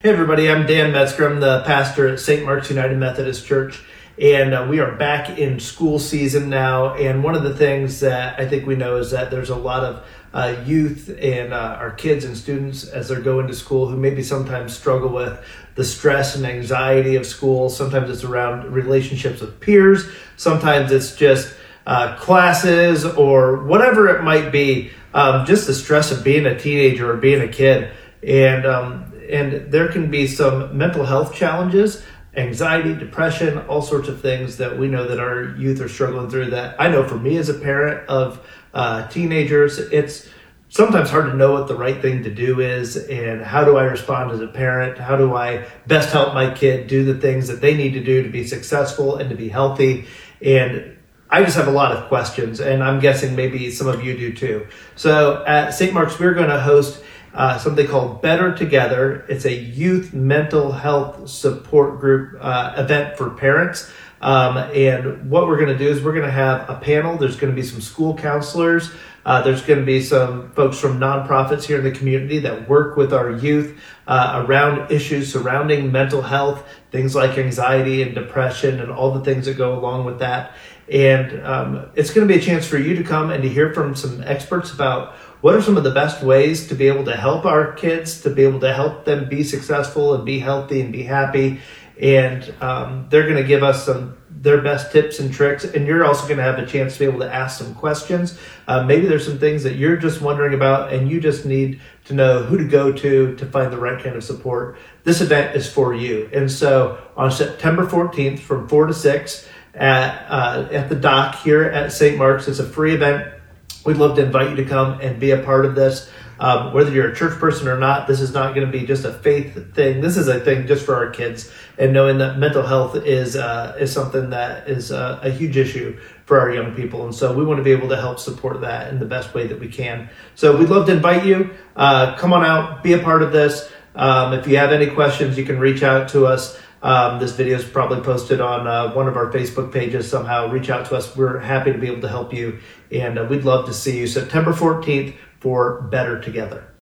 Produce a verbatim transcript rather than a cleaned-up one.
Hey everybody, I'm Dan Metzger. I'm the pastor at Saint Mark's United Methodist Church, and uh, we are back in school season now. And one of the things that I think we know is that there's a lot of uh, youth and uh, our kids and students as they're going to school who maybe sometimes struggle with the stress and anxiety of school. Sometimes it's around relationships with peers. Sometimes it's just uh, classes or whatever it might be. Um, just the stress of being a teenager or being a kid. And um, and there can be some mental health challenges, anxiety, depression, all sorts of things that we know that our youth are struggling through. That I know for me as a parent of uh, teenagers, it's sometimes hard to know what the right thing to do is, and how do I respond as a parent? How do I best help my kid do the things that they need to do to be successful and to be healthy? And I just have a lot of questions, and I'm guessing maybe some of you do too. So at Saint Mark's, we're going to host Uh, something called Better Together. It's a youth mental health support group uh, event for parents. Um, and what we're going to do is we're going to have a panel. There's going to be some school counselors. Uh, there's going to be some folks from nonprofits here in the community that work with our youth uh, around issues surrounding mental health, things like anxiety and depression and all the things that go along with that. And um, it's going to be a chance for you to come and to hear from some experts about what are some of the best ways to be able to help our kids, to be able to help them be successful and be healthy and be happy. And um, they're going to give us some their best tips and tricks. And you're also going to have a chance to be able to ask some questions. Uh, maybe there's some things that you're just wondering about and you just need to know who to go to to find the right kind of support. This event is for you. And so on September fourteenth from four to six at, uh, at the dock here at Saint Mark's, it's a free event. We'd love to invite you to come and be a part of this. Um, whether you're a church person or not, this is not going to be just a faith thing. This is a thing just for our kids, and knowing that mental health is uh, is something that is uh, a huge issue for our young people. And so we want to be able to help support that in the best way that we can. So we'd love to invite you. Uh, come on out, be a part of this. Um, if you have any questions, you can reach out to us. Um, this video is probably posted on uh, one of our Facebook pages somehow. Reach out to us. We're happy to be able to help you. And uh, we'd love to see you September fourteenth for Better Together.